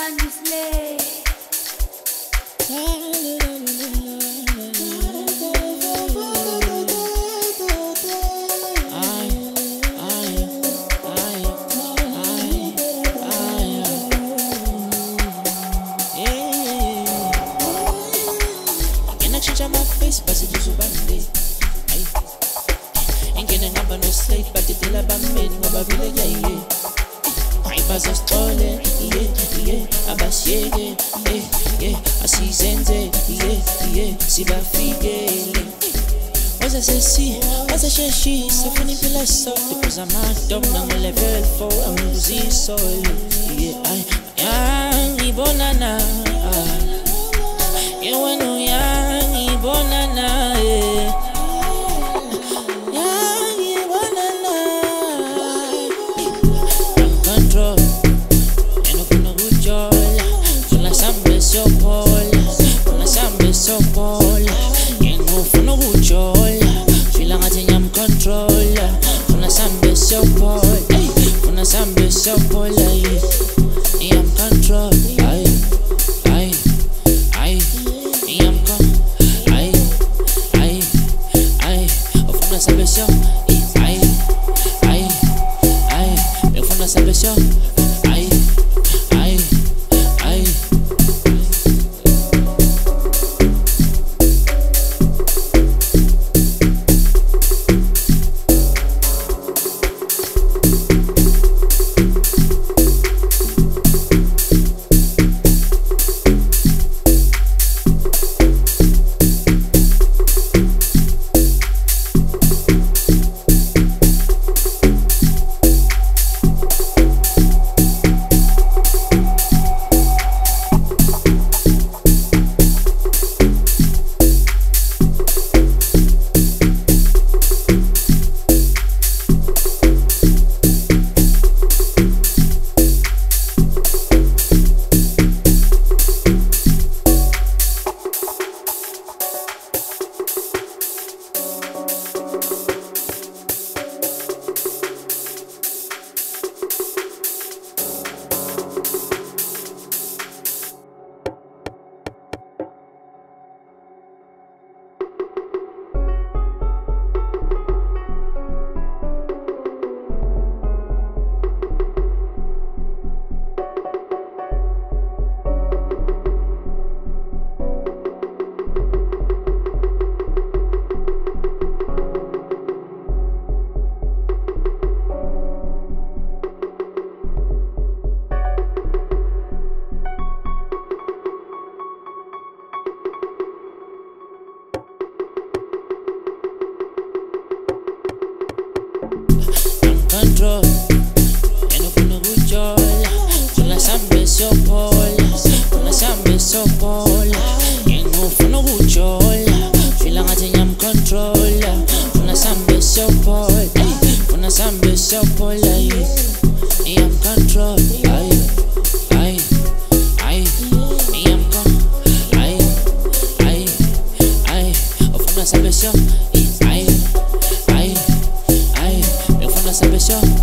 Because I'm out of now level 4 I'm losing soul. Yeah, I ibonana. You know young ibonana. Young ibonana. I'm control. And I'm gonna go joy. So la sambe so pol. La sambe so pol. You know for no good joy. Feel like I'm control. Sambe so pol, kuna sambe so pol, I'm control, I am con, kuna sambe so, kuna sambe so, control, and I'm gonna go joy. Kuna sambe so pol, kuna sambe so pol, and no for no good joy. Feel like I'm control. Kuna sambe so pol, kuna sambe so pol, I'm control. I am con, kuna sambe so, me kuna sambe so.